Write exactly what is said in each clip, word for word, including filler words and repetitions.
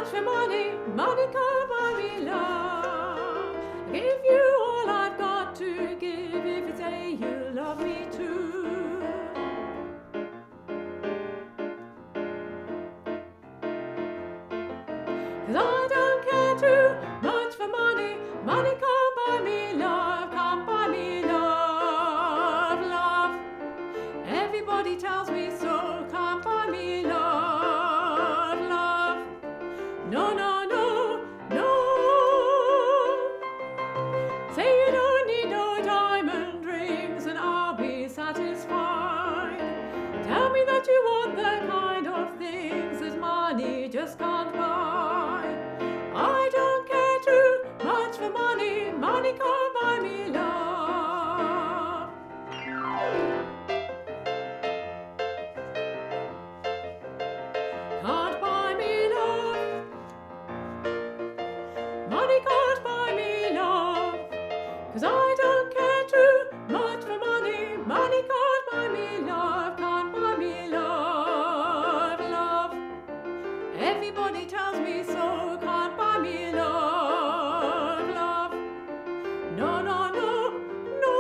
much for money, money can't buy me love. I'll give you all I've got to give if you say you love me too. 'Cause I don't care too much for money, money can't buy me love, can't buy me love, love. Everybody tells me so, can't buy me love, love. No, no, no, no. Say you don't need no diamond rings and I'll be satisfied. Tell me that you want the kind of things that money just can't buy. I don't care too much for money, money can't buy me love. Can't buy me love. Money can't buy me love. 'Cause I don't care too much for money, money can't buy me love, can't buy me love, love. Everybody tells me so, can't buy me love, love. No, no, no, no.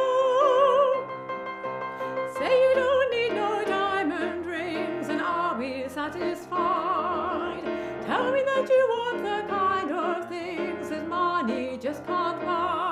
Say you don't need no diamond rings and I'll be satisfied. Tell me that you want the kind of things that money just can't buy.